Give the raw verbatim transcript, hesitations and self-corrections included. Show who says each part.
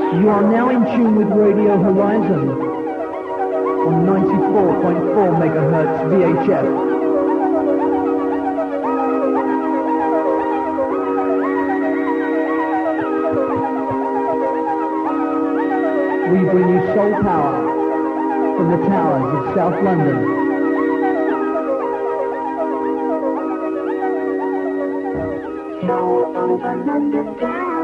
Speaker 1: You are now in tune with Radio Horizon on ninety-four point four megahertz V H F. We bring you soul power from the towers of South London.
Speaker 2: No,